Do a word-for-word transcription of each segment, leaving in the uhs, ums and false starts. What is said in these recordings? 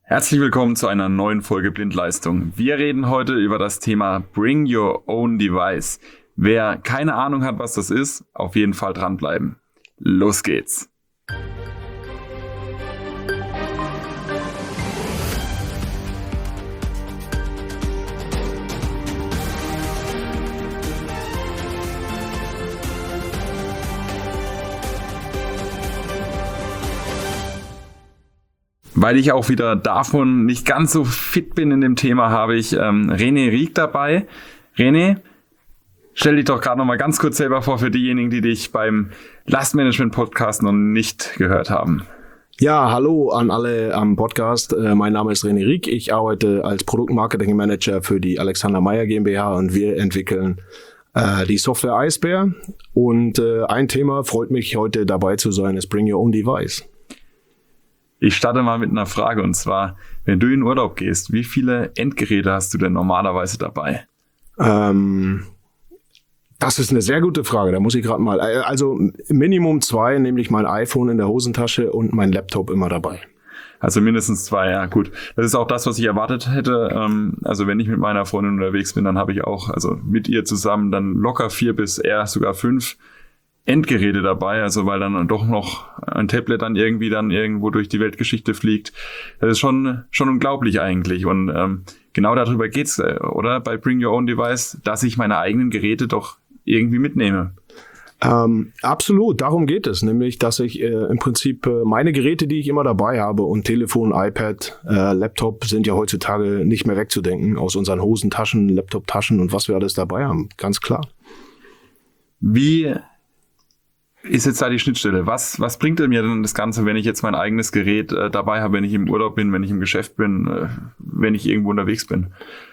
Herzlich willkommen zu einer neuen Folge Blindleistung. Wir reden heute über das Thema Bring Your Own Device. Wer keine Ahnung hat, was das ist, auf jeden Fall dranbleiben. Los geht's! Weil ich auch wieder davon nicht ganz so fit bin in dem Thema, habe ich ähm, René Rieck dabei. René, stell dich doch gerade noch mal ganz kurz selber vor für diejenigen, die dich beim Lastmanagement-Podcast noch nicht gehört haben. Ja, hallo an alle am Podcast. Äh, mein Name ist René Rieck. Ich arbeite als Produktmarketing-Manager für die Alexander Meyer GmbH und wir entwickeln äh, die Software Eisbär. Und äh, ein Thema, freut mich heute dabei zu sein, ist Bring Your Own Device. Ich starte mal mit einer Frage und zwar, wenn du in Urlaub gehst, wie viele Endgeräte hast du denn normalerweise dabei? Ähm, das ist eine sehr gute Frage, da muss ich gerade mal, also Minimum zwei, nämlich mein iPhone in der Hosentasche und mein Laptop immer dabei. Also mindestens zwei, ja gut. Das ist auch das, was ich erwartet hätte. Also wenn ich mit meiner Freundin unterwegs bin, dann habe ich auch, also mit ihr zusammen dann locker vier bis eher sogar fünf Endgeräte dabei, also weil dann doch noch ein Tablet dann irgendwie dann irgendwo durch die Weltgeschichte fliegt. Das ist schon schon unglaublich eigentlich und ähm, genau darüber geht's, oder? Bei Bring Your Own Device, dass ich meine eigenen Geräte doch irgendwie mitnehme. Ähm, absolut, darum geht es, nämlich, dass ich äh, im Prinzip äh, meine Geräte, die ich immer dabei habe und Telefon, iPad, äh, Laptop sind ja heutzutage nicht mehr wegzudenken aus unseren Hosentaschen, Laptoptaschen und was wir alles dabei haben, ganz klar. Wie ist jetzt da die Schnittstelle? Was, was bringt denn mir denn das Ganze, wenn ich jetzt mein eigenes Gerät äh, dabei habe, wenn ich im Urlaub bin, wenn ich im Geschäft bin, äh, wenn ich irgendwo unterwegs bin?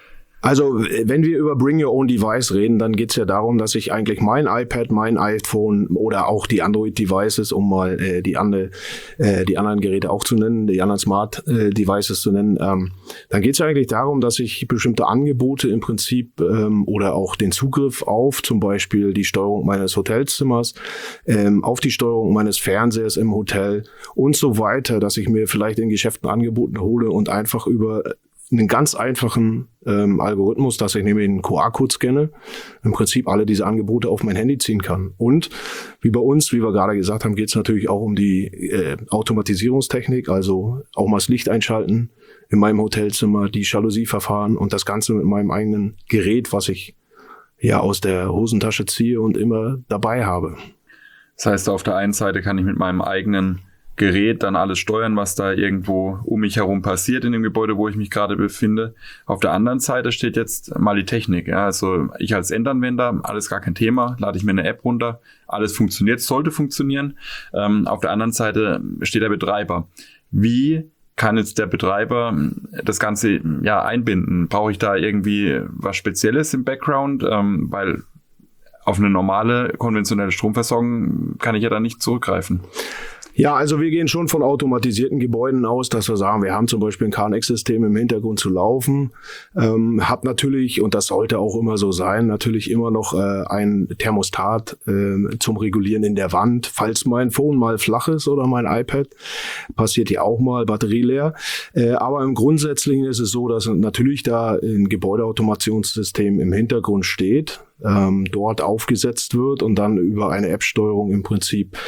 Also, wenn wir über Bring Your Own Device reden, dann geht's ja darum, dass ich eigentlich mein iPad, mein iPhone oder auch die Android-Devices, um mal äh, die, andere, äh, die anderen Geräte auch zu nennen, die anderen Smart-Devices zu nennen, ähm, dann geht's ja eigentlich darum, dass ich bestimmte Angebote im Prinzip ähm, oder auch den Zugriff auf zum Beispiel die Steuerung meines Hotelzimmers, ähm, auf die Steuerung meines Fernsehers im Hotel und so weiter, dass ich mir vielleicht in Geschäften Angebote hole und einfach über einen ganz einfachen ähm, Algorithmus, dass ich nämlich einen Q R-Code scanne, im Prinzip alle diese Angebote auf mein Handy ziehen kann. Und wie bei uns, wie wir gerade gesagt haben, geht es natürlich auch um die äh, Automatisierungstechnik, also auch mal das Licht einschalten in meinem Hotelzimmer, die Jalousie verfahren und das Ganze mit meinem eigenen Gerät, was ich ja aus der Hosentasche ziehe und immer dabei habe. Das heißt, auf der einen Seite kann ich mit meinem eigenen Gerät dann alles steuern, was da irgendwo um mich herum passiert in dem Gebäude, wo ich mich gerade befinde. Auf der anderen Seite steht jetzt mal die Technik. Ja, also ich als Endanwender, alles gar kein Thema, lade ich mir eine App runter, alles funktioniert, sollte funktionieren. Ähm, auf der anderen Seite steht der Betreiber. Wie kann jetzt der Betreiber das Ganze ja einbinden? Brauche ich da irgendwie was Spezielles im Background? Ähm, weil auf eine normale, konventionelle Stromversorgung kann ich ja da nicht zurückgreifen. Ja, also wir gehen schon von automatisierten Gebäuden aus, dass wir sagen, wir haben zum Beispiel ein K N X-System im Hintergrund zu laufen, ähm, hat natürlich, und das sollte auch immer so sein, natürlich immer noch äh, ein Thermostat äh, zum Regulieren in der Wand, falls mein Phone mal flach ist oder mein iPad, passiert ja auch mal, Batterie leer. Äh, aber im Grundsätzlichen ist es so, dass natürlich da ein Gebäudeautomationssystem im Hintergrund steht, ähm, dort aufgesetzt wird und dann über eine App-Steuerung im Prinzip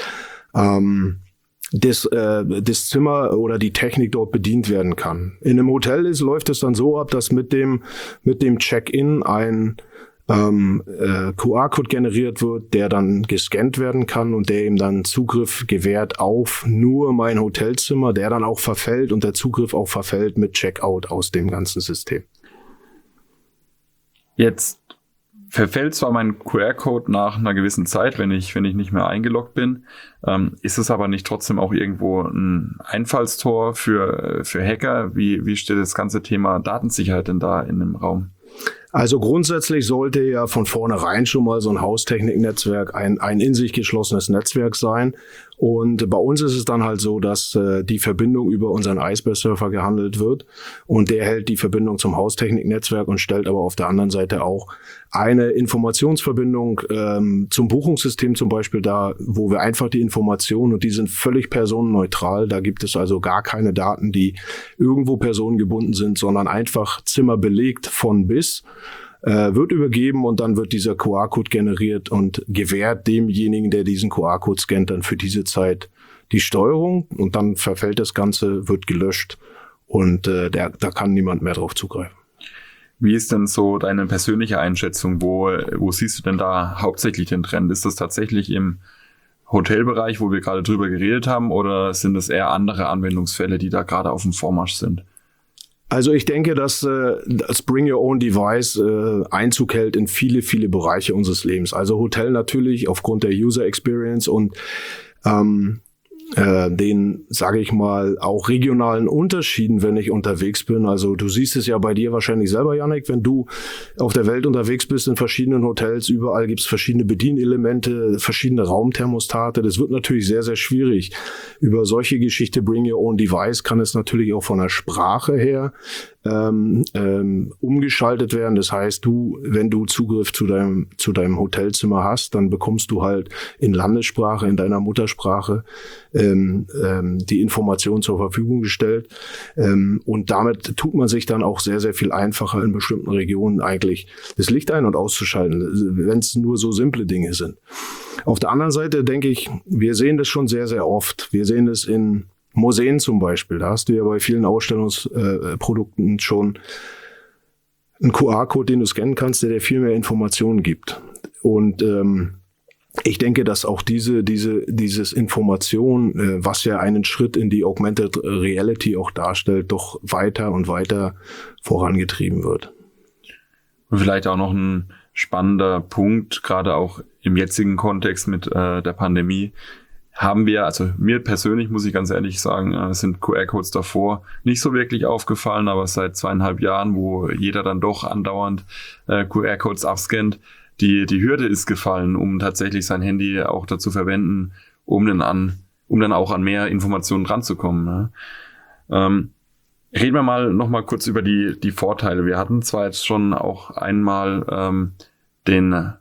ähm, Das, äh, das Zimmer oder die Technik dort bedient werden kann. In einem Hotel ist, läuft es dann so ab, dass mit dem mit dem Check-in ein ähm, äh, Q R-Code generiert wird, der dann gescannt werden kann und der ihm dann Zugriff gewährt auf nur mein Hotelzimmer, der dann auch verfällt und der Zugriff auch verfällt mit Checkout aus dem ganzen System. Jetzt verfällt zwar mein Q R-Code nach einer gewissen Zeit, wenn ich wenn ich nicht mehr eingeloggt bin, ähm, ist es aber nicht trotzdem auch irgendwo ein Einfallstor für für Hacker? Wie wie steht das ganze Thema Datensicherheit denn da in dem Raum? Also grundsätzlich sollte ja von vornherein schon mal so ein Haustechniknetzwerk ein, ein in sich geschlossenes Netzwerk sein. Und bei uns ist es dann halt so, dass äh, die Verbindung über unseren Iceberg-Surfer gehandelt wird und der hält die Verbindung zum Haustechniknetzwerk und stellt aber auf der anderen Seite auch eine Informationsverbindung ähm, zum Buchungssystem zum Beispiel da, wo wir einfach die Informationen, und die sind völlig personenneutral, da gibt es also gar keine Daten, die irgendwo personengebunden sind, sondern einfach Zimmer belegt von bis, äh, wird übergeben und dann wird dieser Q R-Code generiert und gewährt demjenigen, der diesen Q R-Code scannt, dann für diese Zeit die Steuerung und dann verfällt das Ganze, wird gelöscht und äh, der, da kann niemand mehr drauf zugreifen. Wie ist denn so deine persönliche Einschätzung? Wo, wo siehst du denn da hauptsächlich den Trend? Ist das tatsächlich im Hotelbereich, wo wir gerade drüber geredet haben, oder sind es eher andere Anwendungsfälle, die da gerade auf dem Vormarsch sind? Also ich denke, dass äh, das Bring Your Own Device äh, Einzug hält in viele, viele Bereiche unseres Lebens. Also Hotel natürlich aufgrund der User Experience und ähm, äh, den, sage ich mal, auch regionalen Unterschieden, wenn ich unterwegs bin. Also du siehst es ja bei dir wahrscheinlich selber, Yannick, wenn du auf der Welt unterwegs bist in verschiedenen Hotels, überall gibt es verschiedene Bedienelemente, verschiedene Raumthermostate. Das wird natürlich sehr, sehr schwierig. Über solche Geschichte Bring Your Own Device kann es natürlich auch von der Sprache her ähm, ähm, umgeschaltet werden. Das heißt, du, wenn du Zugriff zu deinem zu deinem Hotelzimmer hast, dann bekommst du halt in Landessprache, in deiner Muttersprache ähm, ähm, die Information zur Verfügung gestellt. Ähm, und damit tut man sich dann auch sehr, sehr viel einfacher in bestimmten Regionen eigentlich das Licht ein- und auszuschalten, wenn es nur so simple Dinge sind. Auf der anderen Seite denke ich, wir sehen das schon sehr, sehr oft. Wir sehen das in Museen zum Beispiel. Da hast du ja bei vielen Ausstellungsprodukten äh, schon einen Q R-Code, den du scannen kannst, der dir viel mehr Informationen gibt. Und ähm, ich denke, dass auch diese, diese, dieses Information, äh, was ja einen Schritt in die Augmented Reality auch darstellt, doch weiter und weiter vorangetrieben wird. Und vielleicht auch noch ein spannender Punkt, gerade auch im jetzigen Kontext mit äh, der Pandemie, haben wir, also mir persönlich muss ich ganz ehrlich sagen, äh, sind Q R-Codes davor nicht so wirklich aufgefallen, aber seit zweieinhalb Jahren, wo jeder dann doch andauernd äh, Q R-Codes abscannt, die die Hürde ist gefallen, um tatsächlich sein Handy auch dazu verwenden, um dann an, um dann auch an mehr Informationen ranzukommen. Ne? Ähm, reden wir mal noch mal kurz über die die Vorteile. Wir hatten zwar jetzt schon auch einmal ähm, den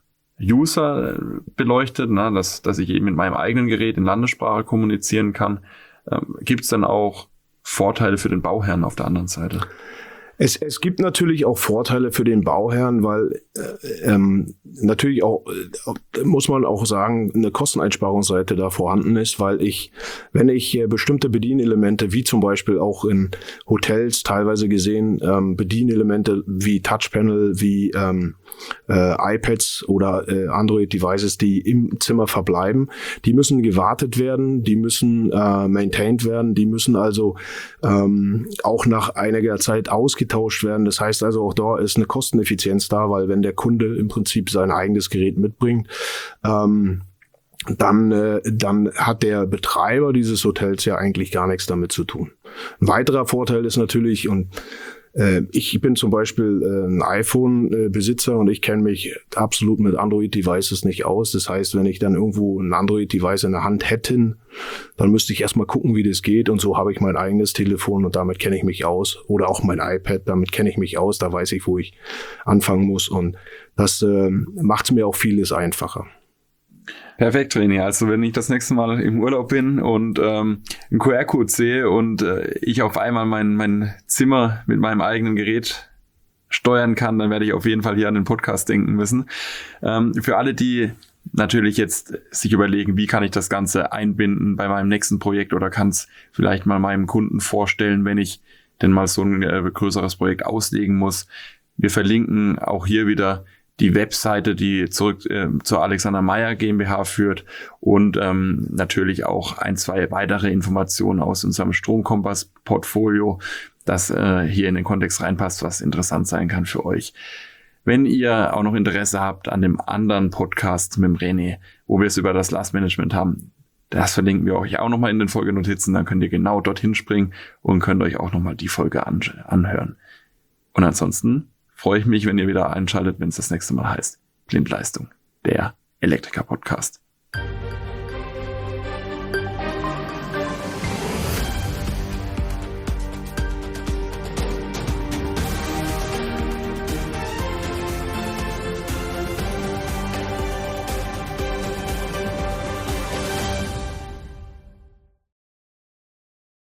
User beleuchtet, ne, dass, dass ich eben mit meinem eigenen Gerät in Landessprache kommunizieren kann. Ähm, gibt es dann auch Vorteile für den Bauherrn auf der anderen Seite? Es, es gibt natürlich auch Vorteile für den Bauherrn, weil äh, ähm, natürlich auch, äh, muss man auch sagen, eine Kosteneinsparungsseite da vorhanden ist, weil ich, wenn ich äh, bestimmte Bedienelemente, wie zum Beispiel auch in Hotels teilweise gesehen, ähm, Bedienelemente wie Touchpanel, wie ähm, äh, iPads oder äh, Android-Devices, die im Zimmer verbleiben, die müssen gewartet werden, die müssen äh, maintained werden, die müssen also ähm, auch nach einiger Zeit ausgetauscht werden. Das heißt also, auch da ist eine Kosteneffizienz da, weil wenn der Kunde im Prinzip sein eigenes Gerät mitbringt, ähm, dann, äh, dann hat der Betreiber dieses Hotels ja eigentlich gar nichts damit zu tun. Ein weiterer Vorteil ist natürlich, und äh, ich bin zum Beispiel äh, ein iPhone-Besitzer und ich kenne mich absolut mit Android-Devices nicht aus. Das heißt, wenn ich dann irgendwo ein Android-Device in der Hand hätte, dann müsste ich erstmal gucken, wie das geht. Und so habe ich mein eigenes Telefon und damit kenne ich mich aus. Oder auch mein iPad, damit kenne ich mich aus. Da weiß ich, wo ich anfangen muss. Und das äh, macht es mir auch vieles einfacher. Perfekt, René. Also wenn ich das nächste Mal im Urlaub bin und ähm, einen Q R-Code sehe und äh, ich auf einmal mein, mein Zimmer mit meinem eigenen Gerät steuern kann, dann werde ich auf jeden Fall hier an den Podcast denken müssen. Ähm, für alle, die natürlich jetzt sich überlegen, wie kann ich das Ganze einbinden bei meinem nächsten Projekt oder kann es vielleicht mal meinem Kunden vorstellen, wenn ich denn mal so ein äh, größeres Projekt auslegen muss. Wir verlinken auch hier wieder die Webseite, die zurück äh, zur Alexander Meyer GmbH führt und ähm, natürlich auch ein, zwei weitere Informationen aus unserem Stromkompass-Portfolio, das äh, hier in den Kontext reinpasst, was interessant sein kann für euch. Wenn ihr auch noch Interesse habt an dem anderen Podcast mit dem René, wo wir es über das Lastmanagement haben, das verlinken wir euch auch nochmal in den Folgenotizen, dann könnt ihr genau dorthin springen und könnt euch auch nochmal die Folge an- anhören. Und ansonsten freue ich mich, wenn ihr wieder einschaltet, wenn es das nächste Mal heißt Blindleistung, der Elektriker-Podcast.